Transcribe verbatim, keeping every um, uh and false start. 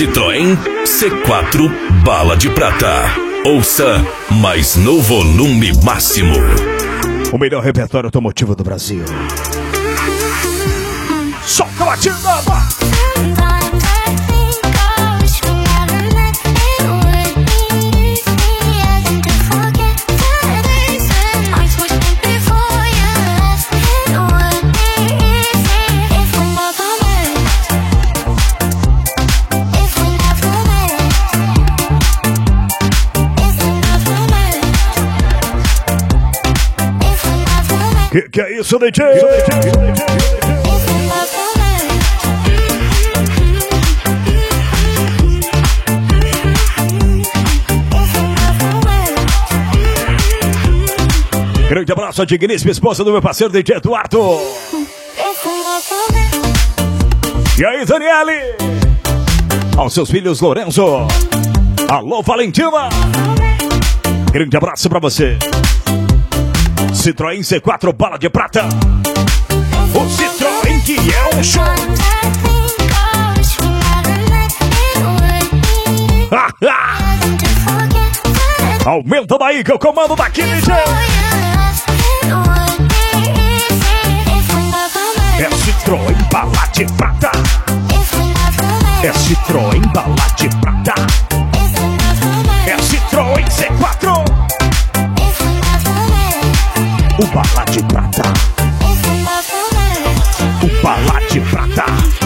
Citroën C quatro Bala de Prata. Ouça, mas no volume máximo. O melhor repertório automotivo do Brasil. Solta a batida! Que que é isso, D J? Grande abraço à digníssima esposa do meu parceiro D J Eduardo. E aí, Daniele? Aos seus filhos, Lorenzo. Alô, Valentina. Grande abraço pra você. Citroën C quatro Bala de Prata. O Citroën que é um show. Aumenta daí que eu comando daqui, D J. É Citroën Bala de Prata. É Citroën Bala de Prata. É Citroën C quatro. O Bala de Prata. O Bala de Prata.